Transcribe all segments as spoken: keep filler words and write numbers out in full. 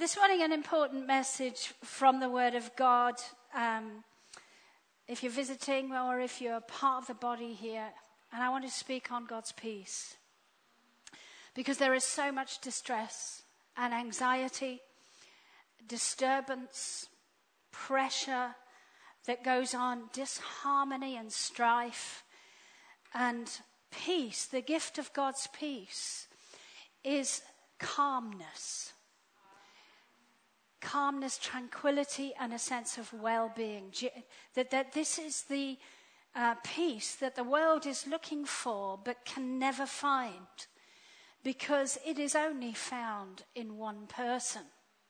This morning, an important message from the Word of God. Um, if you're visiting or if you're part of the body here, and I want to speak on God's peace. Because there is so much distress and anxiety, disturbance, pressure that goes on, disharmony and strife. And peace, the gift of God's peace, is calmness. Calmness, tranquility, and a sense of well-being. That, that this is the uh, peace that the world is looking for but can never find, because it is only found in one person.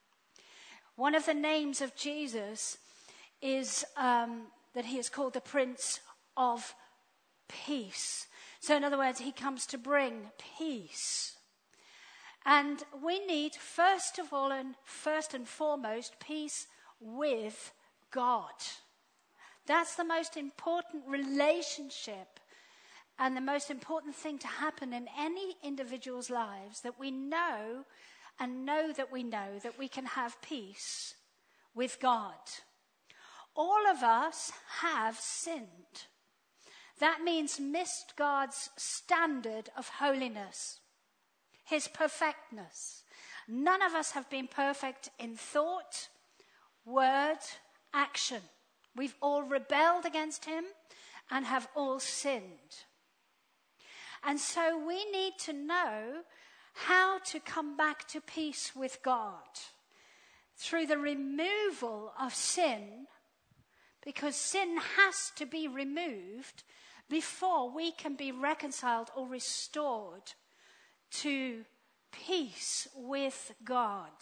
One of the names of Jesus is um, that he is called the Prince of Peace. So in other words, he comes to bring peace. And we need, first of all and first and foremost, peace with God. That's the most important relationship and the most important thing to happen in any individual's lives, that we know and know that we know that we can have peace with God. All of us have sinned. That means missed God's standard of holiness. His perfectness. None of us have been perfect in thought, word, action. We've all rebelled against him and have all sinned. And so we need to know how to come back to peace with God through the removal of sin, because sin has to be removed before we can be reconciled or restored to peace with God.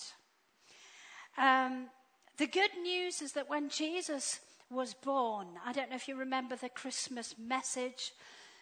Um, the good news is that when Jesus was born, I don't know if you remember the Christmas message,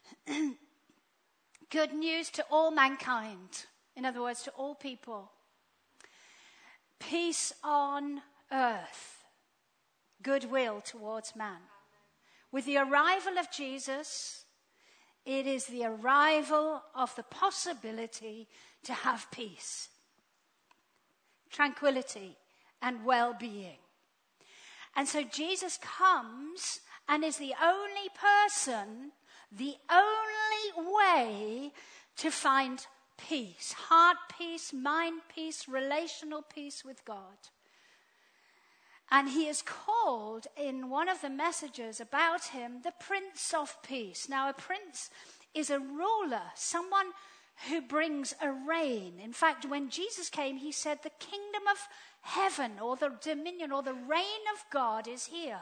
good news to all mankind, in other words, to all people. Peace on earth, goodwill towards man. With the arrival of Jesus, it is the arrival of the possibility to have peace, tranquility, and well-being. And so Jesus comes and is the only person, the only way to find peace, heart peace, mind peace, relational peace with God. And he is called in one of the messages about him the Prince of Peace. Now, a prince is a ruler, someone who brings a reign. In fact, when Jesus came, he said the kingdom of heaven or the dominion or the reign of God is here.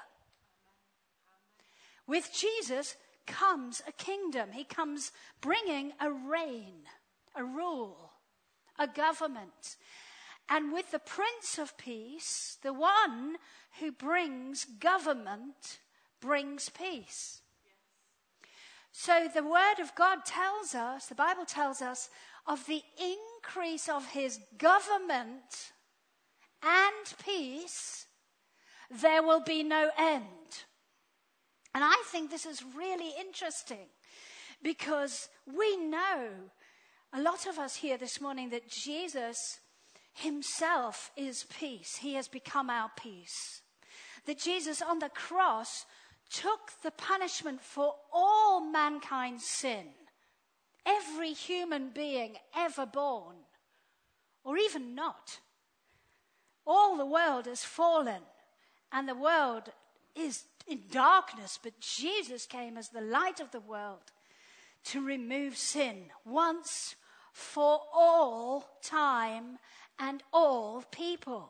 With Jesus comes a kingdom. He comes bringing a reign, a rule, a government. And with the Prince of Peace, the one who brings government brings peace. Yes. So the Word of God tells us, the Bible tells us, of the increase of his government and peace, there will be no end. And I think this is really interesting, because we know, a lot of us here this morning, that Jesus himself is peace. He has become our peace. That Jesus on the cross took the punishment for all mankind's sin. Every human being ever born, or even not. All the world has fallen, and the world is in darkness, but Jesus came as the light of the world to remove sin once for all time and all people.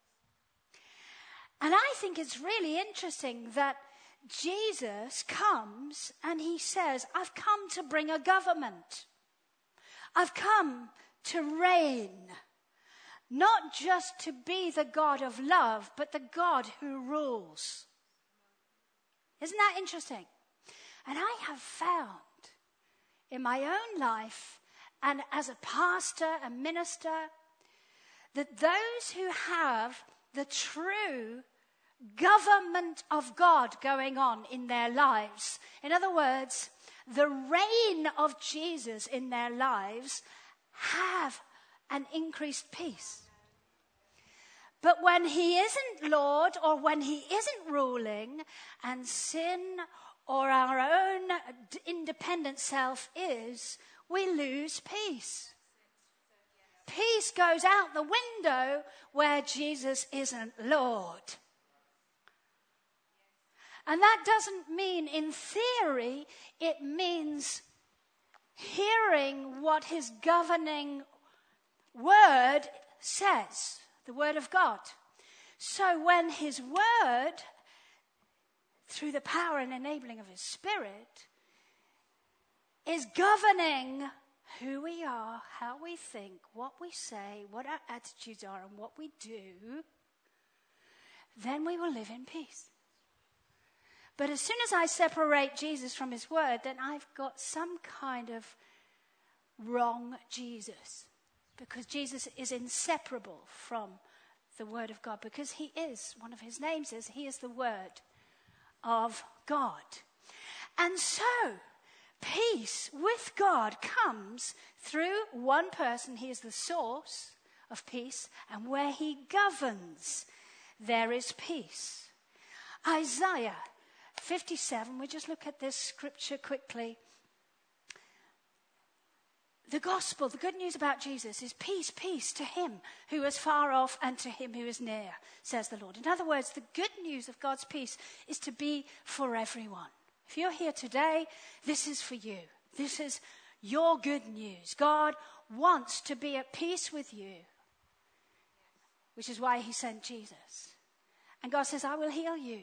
And I think it's really interesting that Jesus comes and he says, I've come to bring a government. I've come to reign. Not just to be the God of love, but the God who rules. Isn't that interesting? And I have found in my own life, and as a pastor, a minister, that those who have the true government of God going on in their lives, in other words, the reign of Jesus in their lives, have an increased peace. But when he isn't Lord, or when he isn't ruling, and sin or our own independent self is, we lose peace. Peace goes out the window where Jesus isn't Lord. And that doesn't mean, in theory, it means hearing what his governing word says, the word of God. So when his word, through the power and enabling of his Spirit, is governing who we are, how we think, what we say, what our attitudes are, and what we do, then we will live in peace. But as soon as I separate Jesus from his word, then I've got some kind of wrong Jesus. Because Jesus is inseparable from the word of God. Because he is, one of his names is, he is the word of God. And so, peace with God comes through one person. He is the source of peace. And where he governs, there is peace. Isaiah fifty-seven, we just look at this scripture quickly. The gospel, the good news about Jesus is peace, peace to him who is far off and to him who is near, says the Lord. In other words, the good news of God's peace is to be for everyone. If you're here today, this is for you. This is your good news. God wants to be at peace with you, which is why he sent Jesus. And God says, I will heal you.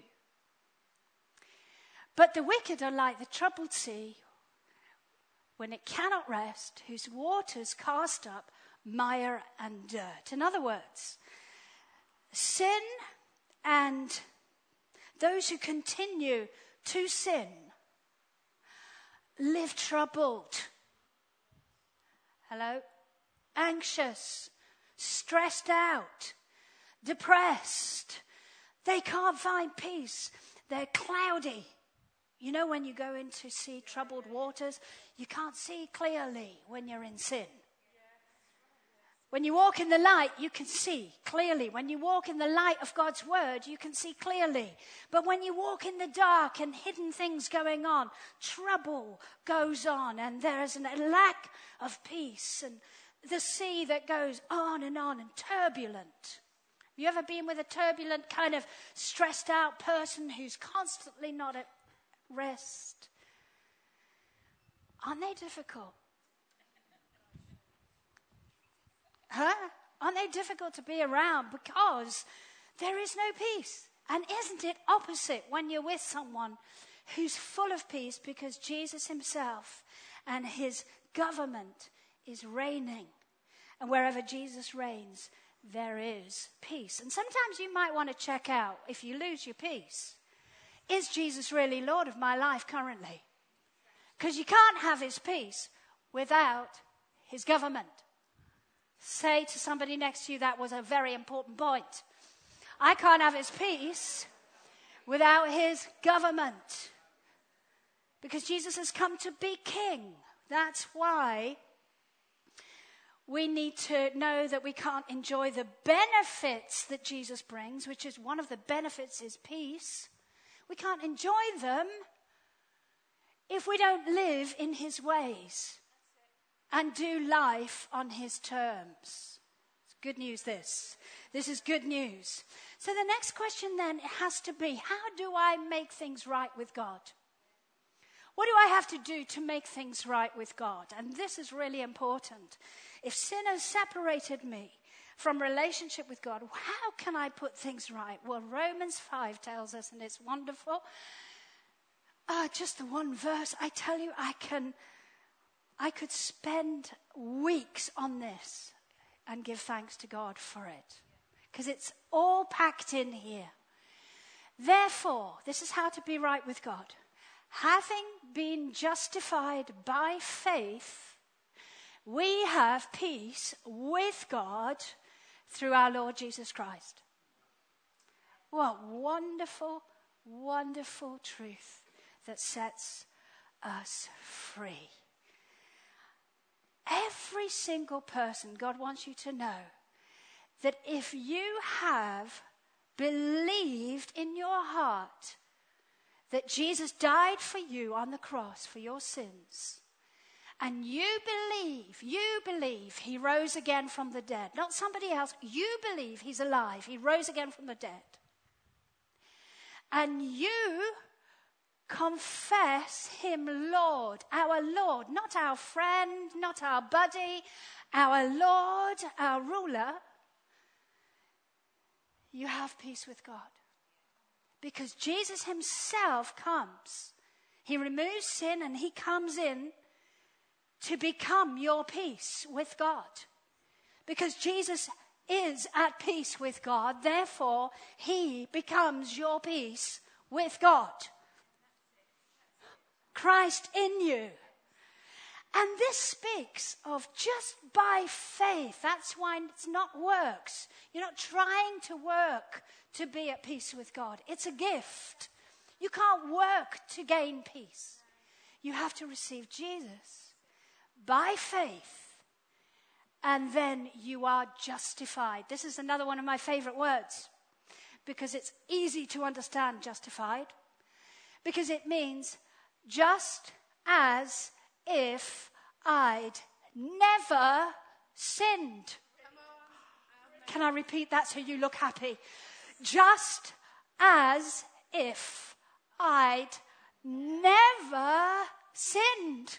But the wicked are like the troubled sea when it cannot rest, whose waters cast up mire and dirt. In other words, sin and those who continue to sin live troubled. Hello? Anxious, stressed out, depressed. They can't find peace. They're cloudy. You know, when you go in to see troubled waters, you can't see clearly when you're in sin. When you walk in the light, you can see clearly. When you walk in the light of God's word, you can see clearly. But when you walk in the dark and hidden things going on, trouble goes on and there is a lack of peace and the sea that goes on and on and turbulent. Have you ever been with a turbulent kind of stressed out person who's constantly not at rest? Aren't they difficult? Huh? Aren't they difficult to be around because there is no peace? And isn't it opposite when you're with someone who's full of peace because Jesus himself and his government is reigning? And wherever Jesus reigns, there is peace. And sometimes you might want to check out, if you lose your peace, is Jesus really Lord of my life currently? Because you can't have his peace without his government. Say to somebody next to you, that was a very important point. I can't have his peace without his government. Because Jesus has come to be king. That's why we need to know that we can't enjoy the benefits that Jesus brings, which is one of the benefits is peace. We can't enjoy them if we don't live in his ways and do life on his terms. It's good news, this. This is good news. So the next question then has to be, how do I make things right with God? What do I have to do to make things right with God? And this is really important. If sin has separated me from relationship with God, how can I put things right? Well, Romans five tells us, and it's wonderful. Uh, just the one verse. I tell you, I can, I could spend weeks on this and give thanks to God for it. Because it's all packed in here. Therefore, this is how to be right with God. Having been justified by faith, we have peace with God through our Lord Jesus Christ. What wonderful, wonderful truth that sets us free. Every single person, God wants you to know that if you have believed in your heart that Jesus died for you on the cross for your sins, and you believe, you believe he rose again from the dead, not somebody else, you believe he's alive, he rose again from the dead, and you confess him Lord, our Lord, not our friend, not our buddy, our Lord, our ruler, you have peace with God. Because Jesus himself comes. He removes sin and he comes in to become your peace with God. Because Jesus is at peace with God, therefore he becomes your peace with God. Christ in you. And this speaks of just by faith. That's why it's not works. You're not trying to work to be at peace with God. It's a gift. You can't work to gain peace. You have to receive Jesus by faith. And then you are justified. This is another one of my favorite words. Because it's easy to understand justified. Because it means just as if I'd never sinned. Can I repeat that so you look happy? Just as if I'd never sinned.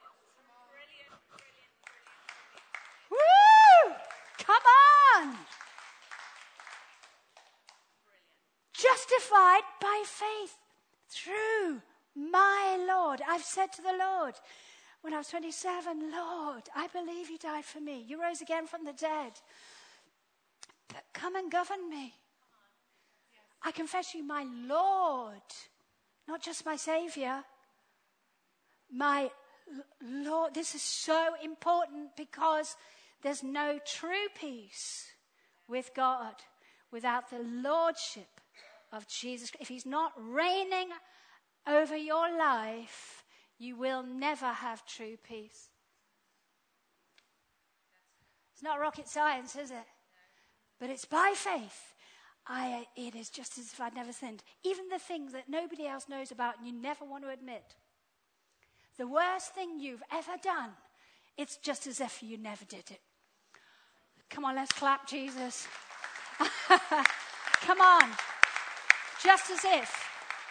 Woo! Come on! Justified by faith through my Lord. I've said to the Lord when I was twenty-seven, Lord, I believe you died for me. You rose again from the dead. But come and govern me. I confess you my Lord, not just my Savior. My Lord. This is so important because there's no true peace with God without the lordship of Jesus. If he's not reigning over your life, you will never have true peace. It's not rocket science, is it? But it's by faith. I, it is just as if I'd never sinned. Even the things that nobody else knows about and you never want to admit. The worst thing you've ever done, it's just as if you never did it. Come on, let's clap Jesus. Come on. Just as if.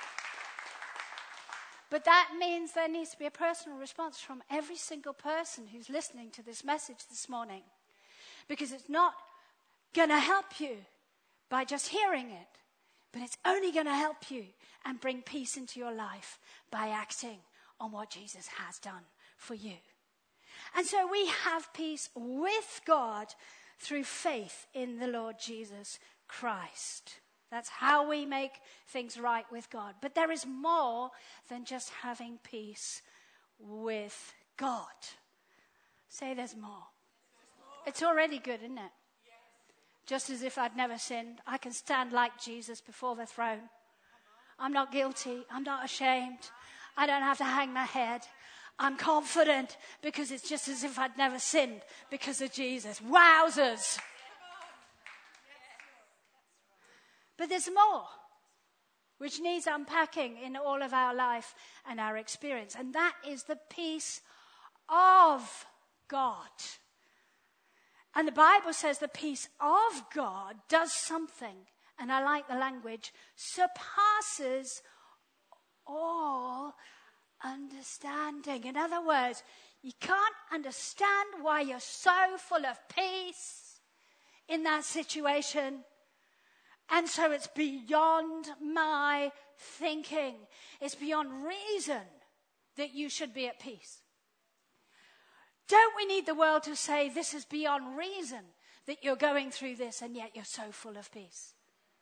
But that means there needs to be a personal response from every single person who's listening to this message this morning. Because it's not going to help you by just hearing it. But it's only going to help you and bring peace into your life by acting on what Jesus has done for you. And so we have peace with God through faith in the Lord Jesus Christ. That's how we make things right with God. But there is more than just having peace with God. Say there's more. It's already good, isn't it? Just as if I'd never sinned. I can stand like Jesus before the throne. I'm not guilty. I'm not ashamed. I don't have to hang my head. I'm confident because it's just as if I'd never sinned because of Jesus. Wowzers. But there's more, which needs unpacking in all of our life and our experience. And that is the peace of God. And the Bible says the peace of God does something, and I like the language, surpasses all understanding. In other words, you can't understand why you're so full of peace in that situation. And so it's beyond my thinking. It's beyond reason that you should be at peace. Don't we need the world to say this is beyond reason that you're going through this and yet you're so full of peace?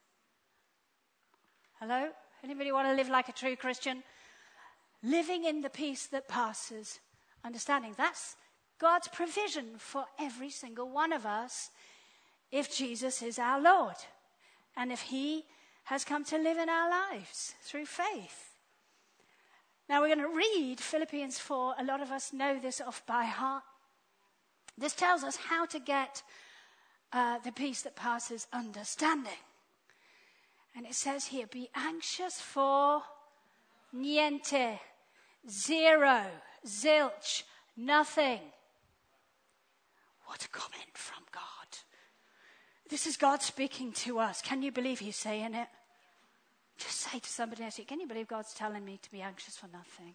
Hello? Anybody want to live like a true Christian? Living in the peace that passes understanding. That's God's provision for every single one of us if Jesus is our Lord. And if he has come to live in our lives through faith. Now we're going to read Philippians four. A lot of us know this off by heart. This tells us how to get uh, the peace that passes understanding. And it says here, be anxious for niente, zero, zilch, nothing. What a comment from God. This is God speaking to us. Can you believe he's saying it? Just say to somebody else, can you believe God's telling me to be anxious for nothing?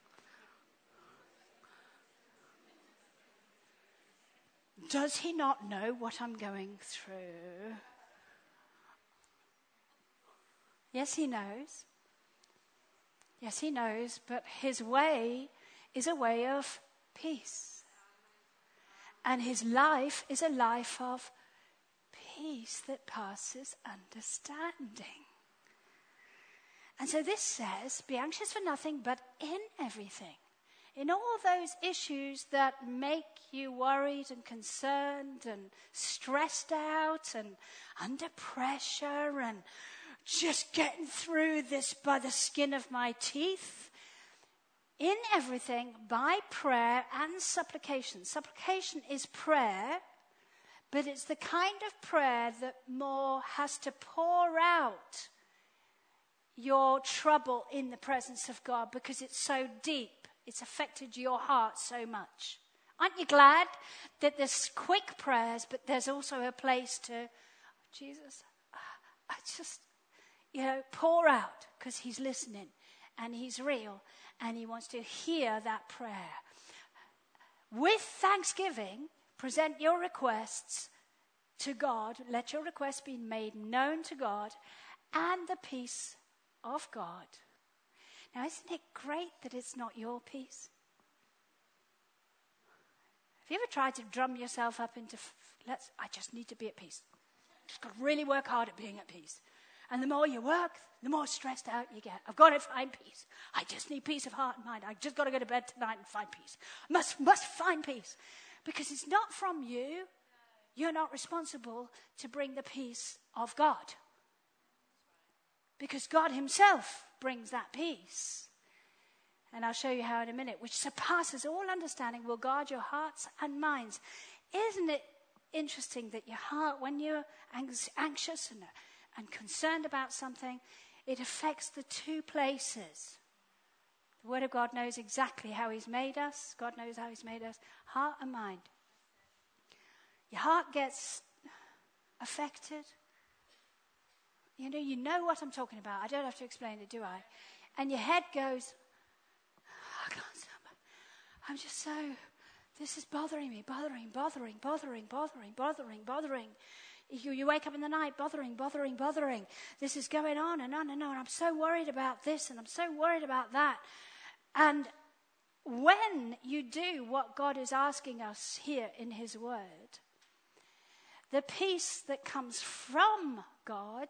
Does he not know what I'm going through? Yes, he knows. Yes, he knows, but his way is a way of peace. And his life is a life of peace that passes understanding. And so this says, be anxious for nothing, but in everything. In all those issues that make you worried and concerned and stressed out and under pressure and just getting through this by the skin of my teeth. In everything, by prayer and supplication. Supplication is prayer, but it's the kind of prayer that more has to pour out your trouble in the presence of God because it's so deep. It's affected your heart so much. Aren't you glad that there's quick prayers, but there's also a place to, oh, Jesus, I just, you know, pour out because he's listening and he's real and he wants to hear that prayer. With thanksgiving, present your requests to God. Let your requests be made known to God, and the peace of God. Now, isn't it great that it's not your peace? Have you ever tried to drum yourself up into, let's, I just need to be at peace. Just got to really work hard at being at peace. And the more you work, the more stressed out you get. I've got to find peace. I just need peace of heart and mind. I've just got to go to bed tonight and find peace. Must, must find peace. Because it's not from you. You're not responsible to bring the peace of God. Because God himself brings that peace. And I'll show you how in a minute, which surpasses all understanding, will guard your hearts and minds. Isn't it interesting that your heart, when you're anxious and, and concerned about something, it affects the two places. The Word of God knows exactly how he's made us. God knows how he's made us, heart and mind. Your heart gets affected. You know, you know what I'm talking about. I don't have to explain it, do I? And your head goes, I can't stop. I'm just so, this is bothering me, bothering, bothering, bothering, bothering, bothering, bothering. You, you wake up in the night, bothering, bothering, bothering. This is going on and on and on. I'm so worried about this and I'm so worried about that. And when you do what God is asking us here in his word, the peace that comes from God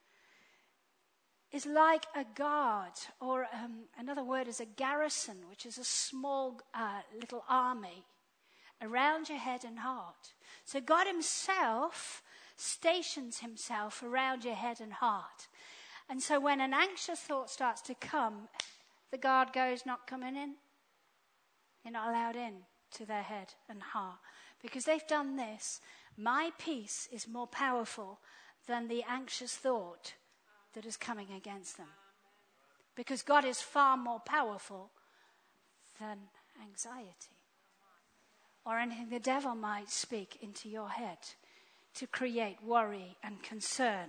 is like a guard, or um, another word is a garrison, which is a small uh, little army around your head and heart. So God himself stations himself around your head and heart. And so when an anxious thought starts to come, the guard goes, not coming in. You're not allowed in to their head and heart. Because they've done this. My peace is more powerful than the anxious thought that is coming against them. Because God is far more powerful than anxiety. Or anything the devil might speak into your head to create worry and concern.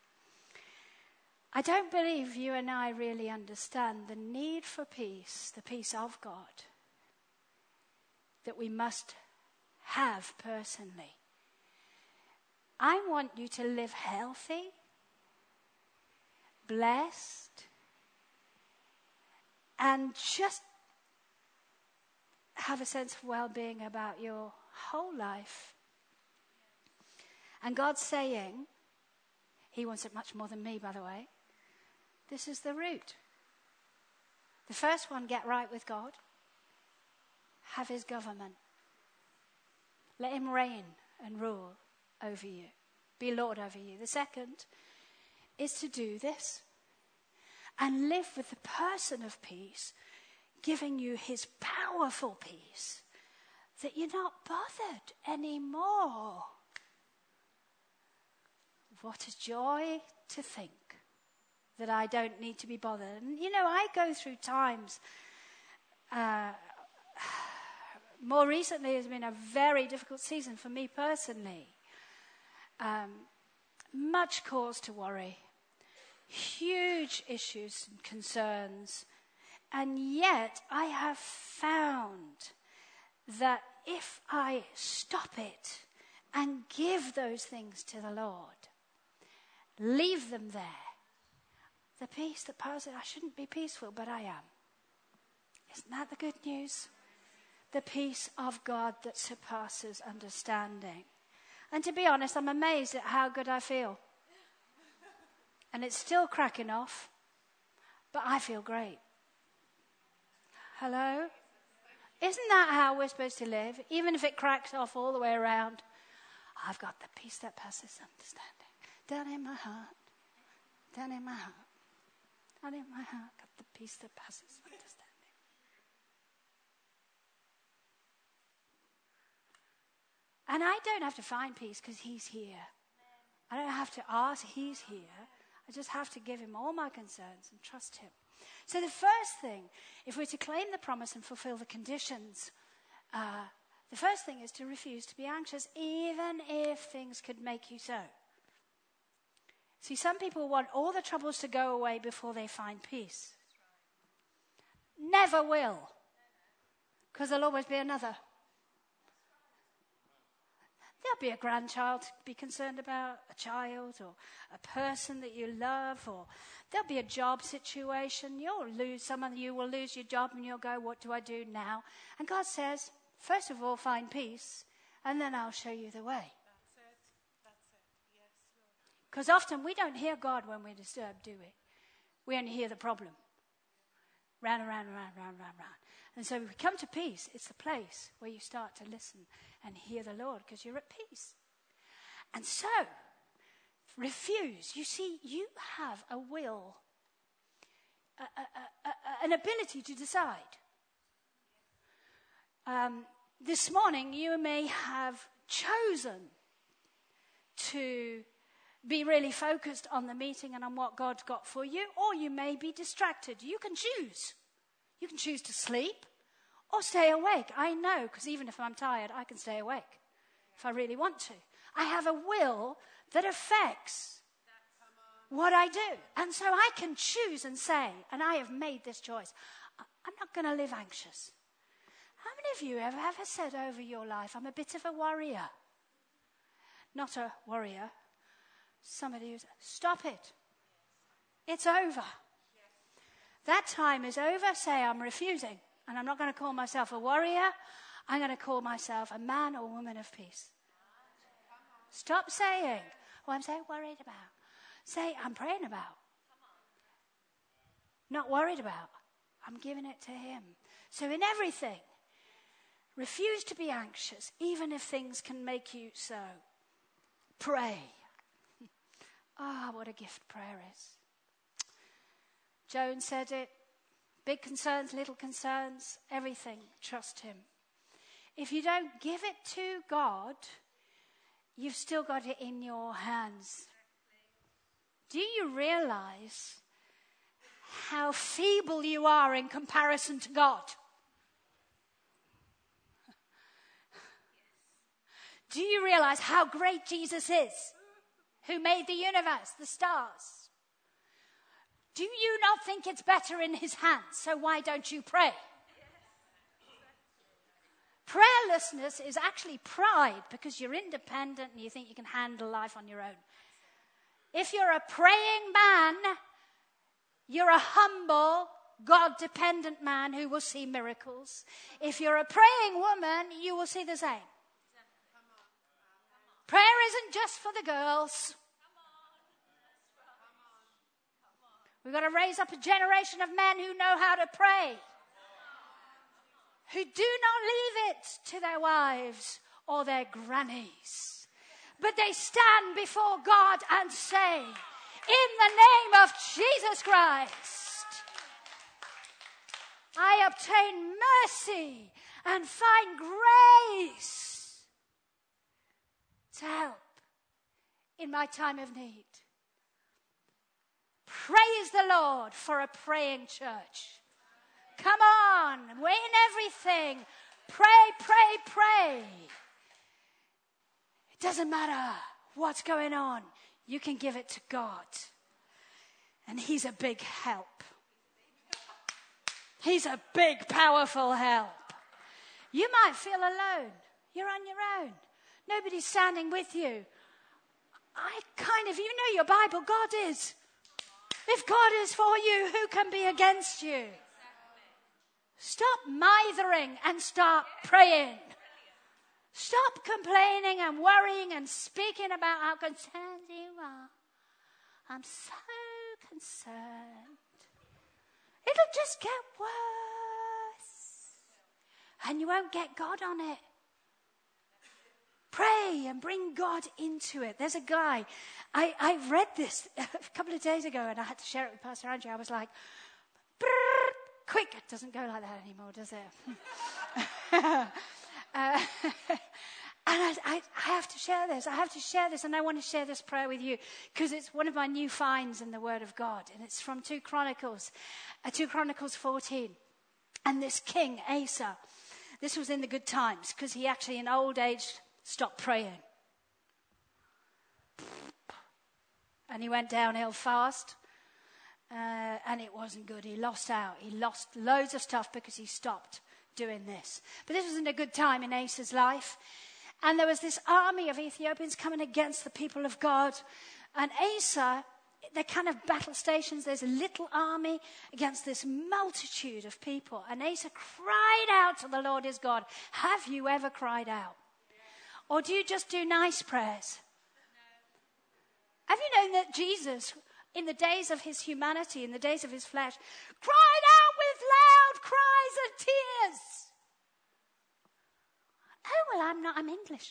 I don't believe you and I really understand the need for peace, the peace of God, that we must have personally. I want you to live healthy, blessed, and just have a sense of well-being about your whole life. And God's saying, he wants it much more than me, by the way, this is the route. The first one, get right with God. Have his government. Let him reign and rule over you. Be Lord over you. The second is to do this and live with the person of peace, giving you his powerful peace, that you're not bothered anymore what a joy to think that I don't need to be bothered. And, you know, I go through times, uh, more recently has been a very difficult season for me personally. Um, much cause to worry, huge issues and concerns, and yet I have found that if I stop it and give those things to the Lord, leave them there, the peace that passes, I shouldn't be peaceful, but I am. Isn't that the good news? The peace of God that surpasses understanding. And to be honest, I'm amazed at how good I feel. And it's still cracking off, but I feel great. Hello? Isn't that how we're supposed to live? Even if it cracks off all the way around, I've got the peace that passes understanding. Down in my heart, down in my heart, down in my heart, got the peace that passes understanding. And I don't have to find peace because he's here. I don't have to ask, he's here. I just have to give him all my concerns and trust him. So the first thing, if we're to claim the promise and fulfill the conditions, uh, the first thing is to refuse to be anxious, even if things could make you so. See, some people want all the troubles to go away before they find peace. Never will. Because there'll always be another. There'll be a grandchild to be concerned about, a child or a person that you love, or there'll be a job situation. You'll lose, some of you will lose your job and you'll go, what do I do now? And God says, first of all, find peace, and then I'll show you the way. That's it. That's it. Yes, Lord. Because often we don't hear God when we're disturbed, do we? We only hear the problem. Round and round and round, round, round, round. And so if we come to peace, it's the place where you start to listen and hear the Lord because you're at peace. And so, refuse. You see, you have a will, a, a, a, an ability to decide. Um, this morning, you may have chosen to be really focused on the meeting and on what God's got for you, or you may be distracted. You can choose. You can choose to sleep or stay awake. I know, because even if I'm tired, I can stay awake if I really want to. I have a will that affects what I do. And so I can choose and say, and I have made this choice, I'm not going to live anxious. How many of you have ever said over your life, I'm a bit of a worrier? Not a worrier. Somebody who's, stop it. It's over. That time is over. Say, I'm refusing. And I'm not going to call myself a warrior. I'm going to call myself a man or woman of peace. Stop saying, oh, I'm so worried about. Say, I'm praying about. Not worried about. I'm giving it to him. So in everything, refuse to be anxious, even if things can make you so. Pray. Ah, oh, what a gift prayer is. Joan said it. Big concerns, little concerns, everything. Trust him. If you don't give it to God, you've still got it in your hands. Do you realize how feeble you are in comparison to God? Do you realize how great Jesus is, who made the universe, the stars? Do you not think it's better in his hands? So why don't you pray? Prayerlessness is actually pride because you're independent and you think you can handle life on your own. If you're a praying man, you're a humble, God-dependent man who will see miracles. If you're a praying woman, you will see the same. Prayer isn't just for the girls. We've got to raise up a generation of men who know how to pray, who do not leave it to their wives or their grannies, but they stand before God and say, in the name of Jesus Christ, I obtain mercy and find grace to help in my time of need. Praise the Lord for a praying church. Come on, we're in everything. Pray, pray, pray. It doesn't matter what's going on. You can give it to God. And he's a big help. He's a big, powerful help. You might feel alone. You're on your own. Nobody's standing with you. I kind of, you know your Bible, God is. If God is for you, who can be against you? Stop mithering and start praying. Stop complaining and worrying and speaking about how concerned you are. I'm so concerned. It'll just get worse. And you won't get God on it. Pray and bring God into it. There's a guy, I, I read this a couple of days ago and I had to share it with Pastor Andrew. I was like, quick. It doesn't go like that anymore, does it? uh, and I, I, I have to share this. I have to share this, and I want to share this prayer with you because it's one of my new finds in the Word of God, and it's from two Chronicles, uh, two Chronicles fourteen. And this king, Asa, this was in the good times because he actually in old age stopped praying. And he went downhill fast. Uh, and it wasn't good. He lost out. He lost loads of stuff because he stopped doing this. But this wasn't a good time in Asa's life. And there was this army of Ethiopians coming against the people of God. And Asa, they're kind of battle stations. There's a little army against this multitude of people. And Asa cried out to the Lord his God. Have you ever cried out? Or do you just do nice prayers? Have you known that Jesus, in the days of his humanity, in the days of his flesh, cried out with loud cries and tears? Oh, well, I'm not, I'm English.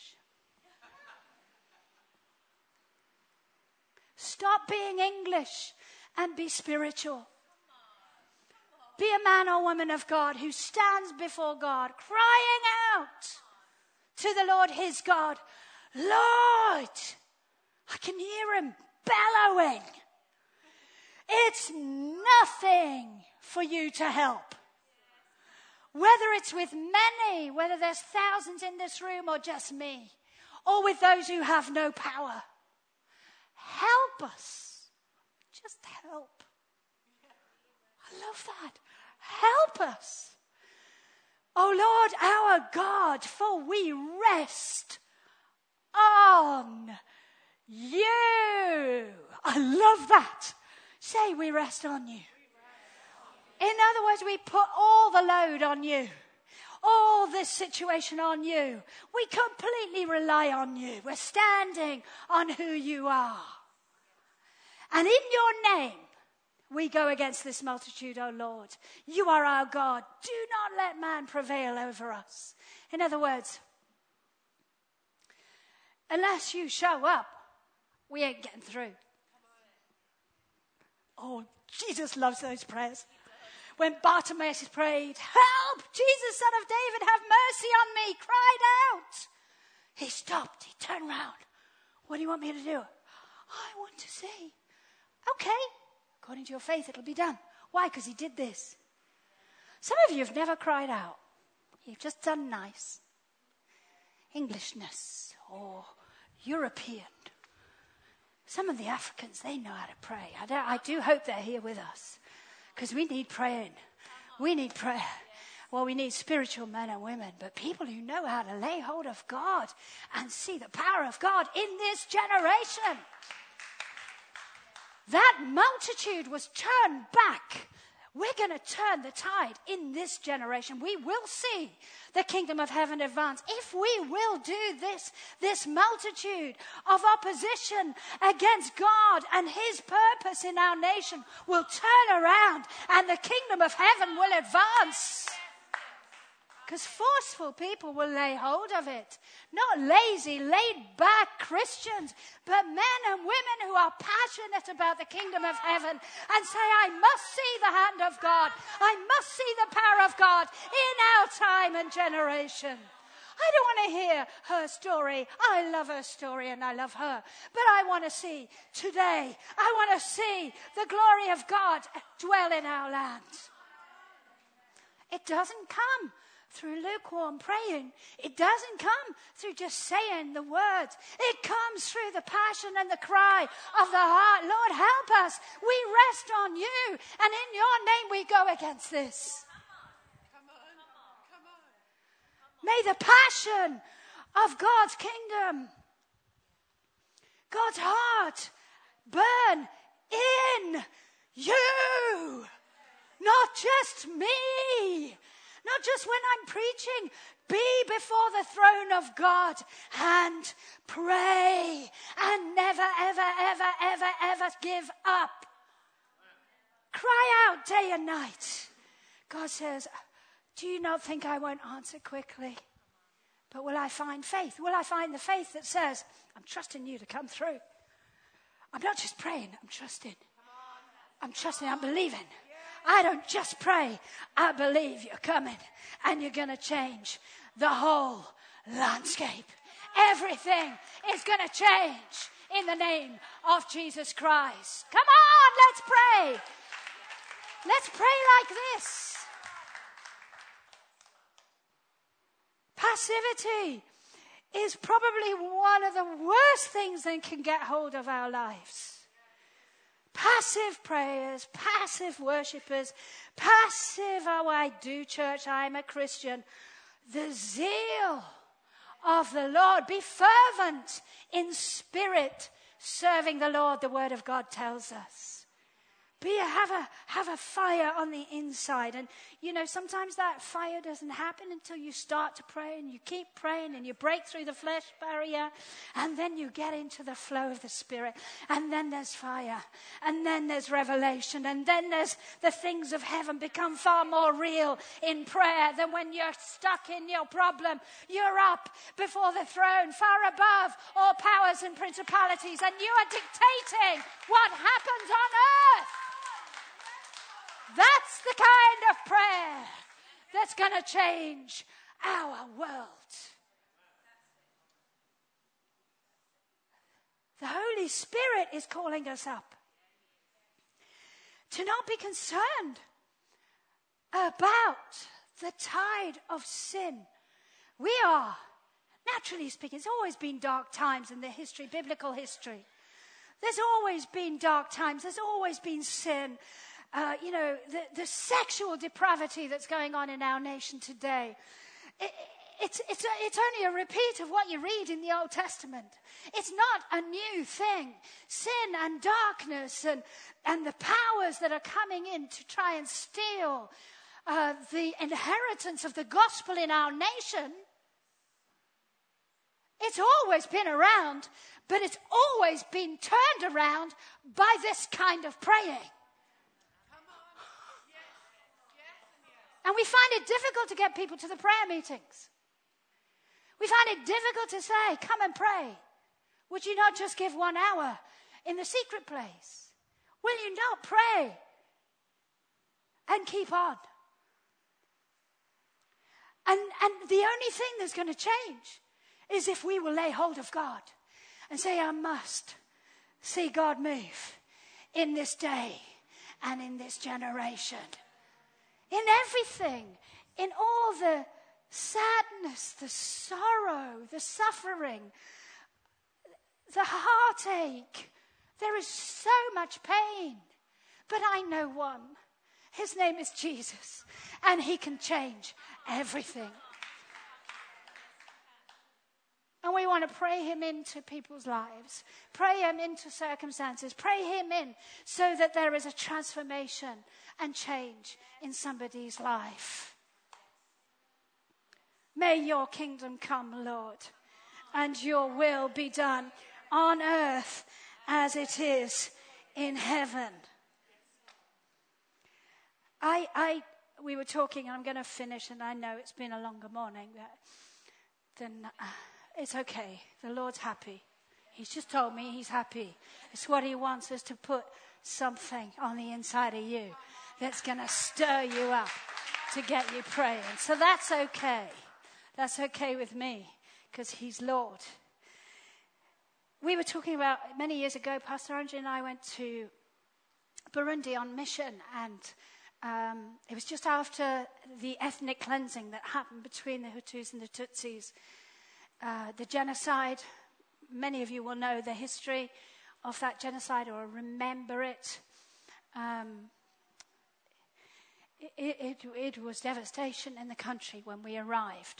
Stop being English and be spiritual. Be a man or woman of God who stands before God, crying out to the Lord his God, Lord, I can hear him bellowing. It's nothing for you to help. Whether it's with many, whether there's thousands in this room or just me, or with those who have no power. Help us. Just help. I love that. Help us. Oh Lord, our God, for we rest on you. I love that. Say we rest on you. In other words, we put all the load on you. All this situation on you. We completely rely on you. We're standing on who you are. And in your name, we go against this multitude, O Lord. You are our God. Do not let man prevail over us. In other words, unless you show up, we ain't getting through. Oh, Jesus loves those prayers. When Bartimaeus prayed, help, Jesus, son of David, have mercy on me, cried out. He stopped, he turned around. What do you want me to do? I want to see. Okay, according to your faith, it'll be done. Why? Because he did this. Some of you have never cried out. You've just done nice. Englishness or European. Some of the Africans, they know how to pray. I, don't, I do hope they're here with us. Because we need praying. We need prayer. Well, we need spiritual men and women, but people who know how to lay hold of God and see the power of God in this generation. That multitude was turned back. We're going to turn the tide in this generation. We will see the kingdom of heaven advance. If we will do this, this multitude of opposition against God and his purpose in our nation will turn around and the kingdom of heaven will advance. Because forceful people will lay hold of it. Not lazy, laid-back Christians, but men and women who are passionate about the kingdom of heaven and say, I must see the hand of God. I must see the power of God in our time and generation. I don't want to hear her story. I love her story and I love her. But I want to see today, I want to see the glory of God dwell in our land. It doesn't come through lukewarm praying. It doesn't come through just saying the words. It comes through the passion and the cry of the heart. Lord, help us. We rest on you. And in your name we go against this. Come on. Come on. May the passion of God's kingdom, God's heart, burn in you. Not just me. Not just when I'm preaching. Be before the throne of God and pray and never, ever, ever, ever, ever give up. Cry out day and night. God says, do you not think I won't answer quickly? But will I find faith? Will I find the faith that says, I'm trusting you to come through? I'm not just praying, I'm trusting. I'm trusting, I'm believing. I don't just pray. I believe you're coming and you're going to change the whole landscape. Everything is going to change in the name of Jesus Christ. Come on, let's pray. Let's pray like this. Passivity is probably one of the worst things that can get hold of our lives. Passive prayers, passive worshippers, passive, oh, I do church, I'm a Christian. The zeal of the Lord. Be fervent in spirit, serving the Lord, the word of God tells us. Be a, have a have a fire on the inside. And, you know, sometimes that fire doesn't happen until you start to pray and you keep praying and you break through the flesh barrier and then you get into the flow of the Spirit. And then there's fire and then there's revelation and then there's the things of heaven become far more real in prayer than when you're stuck in your problem. You're up before the throne, far above all powers and principalities, and you are dictating what happens on earth. That's the kind of prayer that's going to change our world. The Holy Spirit is calling us up to not be concerned about the tide of sin. We are, naturally speaking, it's always been dark times in the history, biblical history. There's always been dark times. There's always been sin. Uh, you know, the, the sexual depravity that's going on in our nation today. It, it's, it's, a, it's only a repeat of what you read in the Old Testament. It's not a new thing. Sin and darkness and, and the powers that are coming in to try and steal uh, the inheritance of the gospel in our nation. It's always been around, but it's always been turned around by this kind of praying. And we find it difficult to get people to the prayer meetings. We find it difficult to say, come and pray. Would you not just give one hour in the secret place? Will you not pray and keep on? And, and the only thing that's going to change is if we will lay hold of God and say, I must see God move in this day and in this generation. In everything, in all the sadness, the sorrow, the suffering, the heartache, there is so much pain. But I know one. His name is Jesus, and he can change everything. And we want to pray him into people's lives, pray him into circumstances, pray him in so that there is a transformation and change in somebody's life. May your kingdom come, Lord, and your will be done on earth as it is in heaven. I, I, we were talking, I'm going to finish, and I know it's been a longer morning, but then uh, it's okay. The Lord's happy. He's just told me he's happy. It's what he wants us to put something on the inside of you that's going to stir you up to get you praying. So that's okay. That's okay with me, because he's Lord. We were talking about, many years ago, Pastor Andrew and I went to Burundi on mission, and um, it was just after the ethnic cleansing that happened between the Hutus and the Tutsis. Uh, the genocide, many of you will know the history of that genocide or remember it. Um, it, it, it was devastation in the country when we arrived.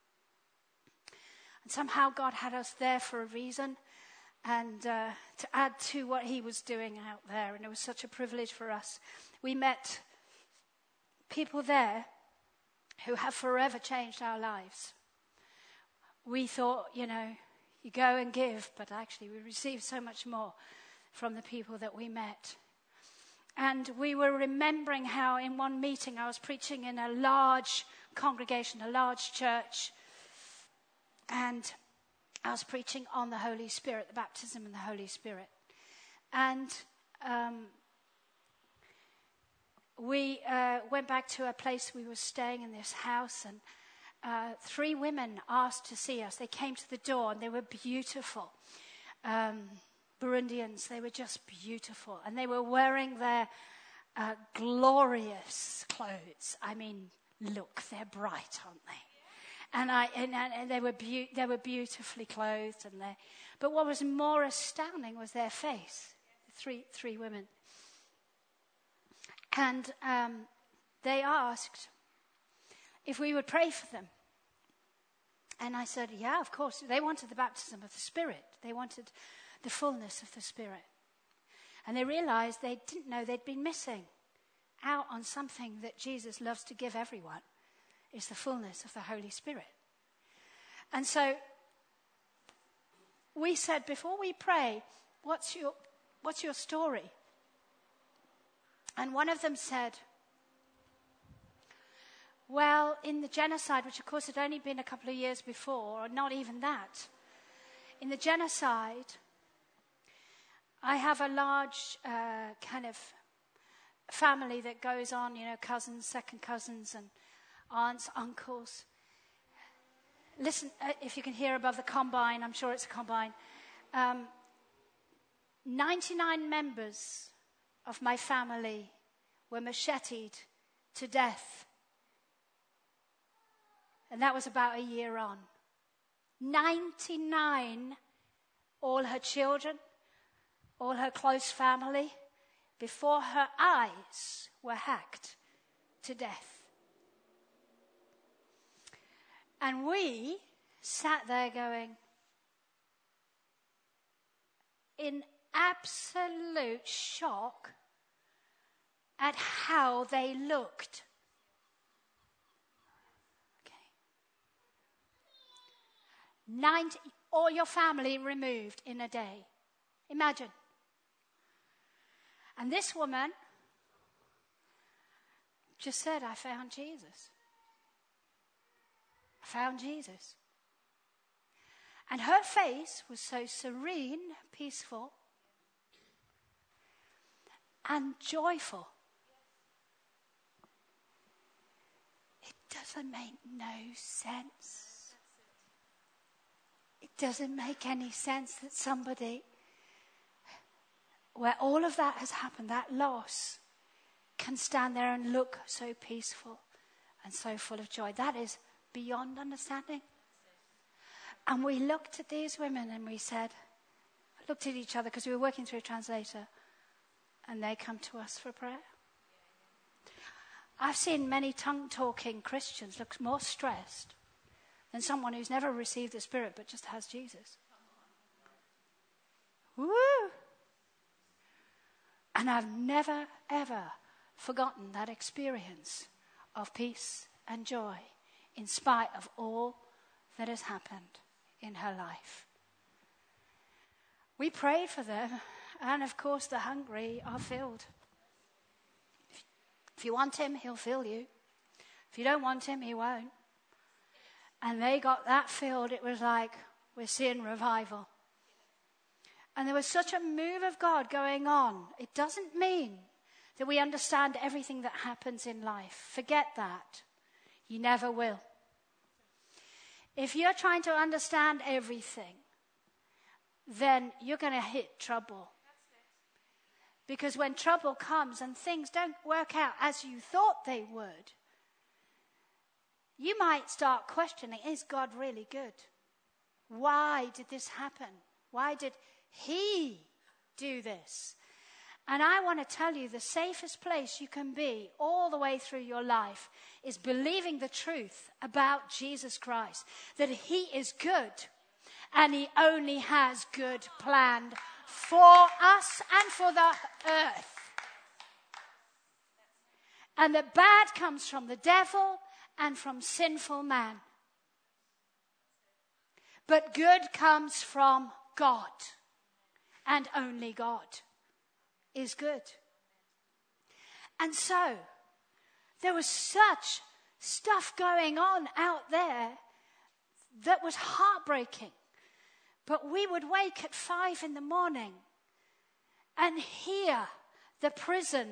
And somehow God had us there for a reason, and uh, to add to what he was doing out there. And it was such a privilege for us. We met people there who have forever changed our lives. We thought, you know, you go and give, but actually we received so much more from the people that we met. And we were remembering how in one meeting I was preaching in a large congregation, a large church, and I was preaching on the Holy Spirit, the baptism in the Holy Spirit. And um, we uh, went back to a place we were staying in, this house, and uh, three women asked to see us. They came to the door, and they were beautiful. Um, Burundians, they were just beautiful. And they were wearing their uh, glorious clothes. I mean, look, they're bright, aren't they? And I and, and they were be- they were beautifully clothed, and they. But what was more astounding was their face. Three three women, and um, they asked if we would pray for them. And I said, yeah, of course. They wanted the baptism of the Spirit. They wanted the fullness of the Spirit, and they realized they didn't know they'd been missing out on something that Jesus loves to give everyone. Is the fullness of the Holy Spirit. And so we said, before we pray, what's your what's your story? And one of them said, well, in the genocide, which of course had only been a couple of years before, or not even that, in the genocide, I have a large uh, kind of family that goes on, you know, cousins, second cousins, and aunts, uncles. Listen, uh, if you can hear above the combine, I'm sure it's a combine. Um, ninety-nine members of my family were macheted to death. And that was about a year on. ninety-nine, all her children, all her close family, before her eyes were hacked to death. And we sat there going, in absolute shock at how they looked. Okay. ninety, all your family removed in a day. Imagine. And this woman just said, I found Jesus. Found Jesus. And her face was so serene, peaceful, and joyful. It doesn't make no sense. It doesn't make any sense that somebody, where all of that has happened, that loss, can stand there and look so peaceful and so full of joy. That is beyond understanding. And we looked at these women and we said, looked at each other because we were working through a translator, and they come to us for prayer. I've seen many tongue-talking Christians look more stressed than someone who's never received the Spirit but just has Jesus. Woo! And I've never, ever forgotten that experience of peace and joy in spite of all that has happened in her life. We prayed for them, and of course the hungry are filled. If you want him, he'll fill you. If you don't want him, he won't. And they got that filled. It was like we're seeing revival. And there was such a move of God going on. It doesn't mean that we understand everything that happens in life. Forget that. You never will. If you're trying to understand everything, then you're going to hit trouble. Because when trouble comes and things don't work out as you thought they would, you might start questioning, is God really good? Why did this happen? Why did he do this? And I want to tell you, the safest place you can be all the way through your life is believing the truth about Jesus Christ, that he is good and he only has good planned for us and for the earth. And that bad comes from the devil and from sinful man. But good comes from God, and only God is good. And so, there was such stuff going on out there that was heartbreaking. But we would wake at five in the morning and hear the prison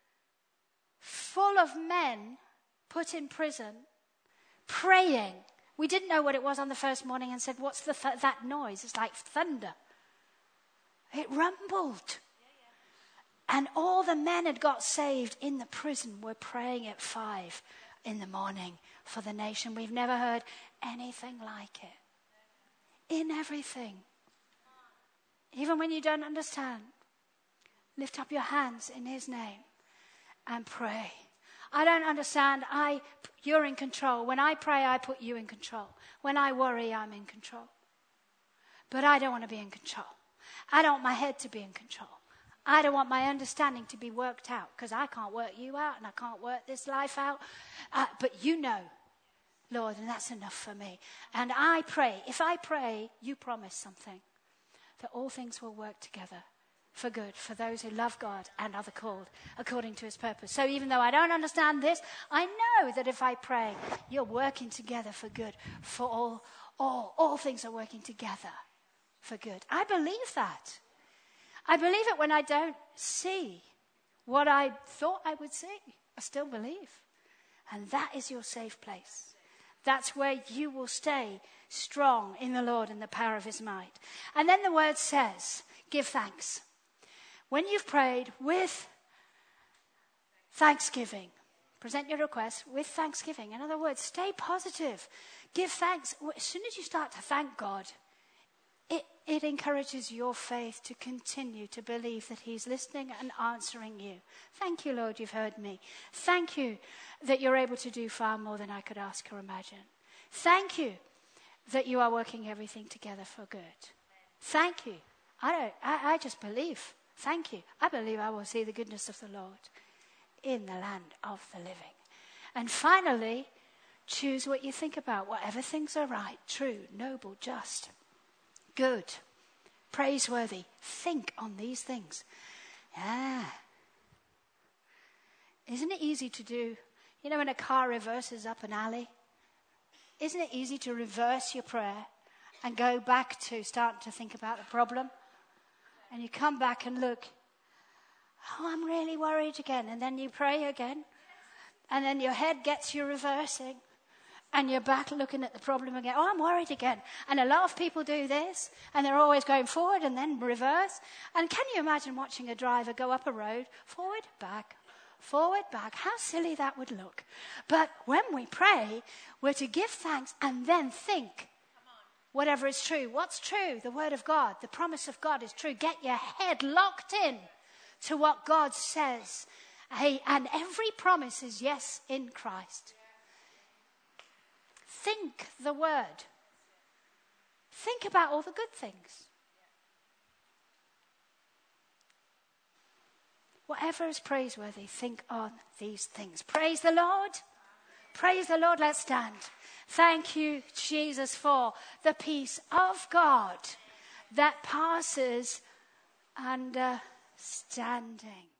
full of men put in prison, praying. We didn't know what it was on the first morning and said, what's the th- that noise? It's like thunder. It rumbled. And all the men had got saved in the prison were praying at five in the morning for the nation. We've never heard anything like it. In everything. Even when you don't understand, lift up your hands in his name and pray. I don't understand. I, you're in control. When I pray, I put you in control. When I worry, I'm in control. But I don't want to be in control. I don't want my head to be in control. I don't want my understanding to be worked out, because I can't work you out and I can't work this life out. Uh, but you know, Lord, and that's enough for me. And I pray, if I pray, you promise something, that all things will work together for good, for those who love God and are the called according to his purpose. So even though I don't understand this, I know that if I pray, you're working together for good, for all, all, all things are working together for good. I believe that. I believe it when I don't see what I thought I would see. I still believe. And that is your safe place. That's where you will stay strong in the Lord and the power of his might. And then the word says, give thanks. When you've prayed with thanksgiving, present your request with thanksgiving. In other words, stay positive. Give thanks. As soon as you start to thank God, it, it encourages your faith to continue to believe that he's listening and answering you. Thank you, Lord, you've heard me. Thank you that you're able to do far more than I could ask or imagine. Thank you that you are working everything together for good. Thank you. I don't, I, I just believe. Thank you. I believe I will see the goodness of the Lord in the land of the living. And finally, choose what you think about. Whatever things are right, true, noble, just, good, praiseworthy. Think on these things. Ah. Isn't it easy to do? You know when a car reverses up an alley? Isn't it easy to reverse your prayer and go back to starting to think about the problem? And you come back and look, oh, I'm really worried again. And then you pray again. And then your head gets you reversing. And you're back looking at the problem again. Oh, I'm worried again. And a lot of people do this. And they're always going forward and then reverse. And can you imagine watching a driver go up a road, forward, back, forward, back? How silly that would look. But when we pray, we're to give thanks and then think. Whatever is true. What's true? The word of God. The promise of God is true. Get your head locked in to what God says. Hey, and every promise is yes in Christ. Think the word. Think about all the good things. Whatever is praiseworthy, think on these things. Praise the Lord. Praise the Lord. Let's stand. Thank you, Jesus, for the peace of God that passes understanding.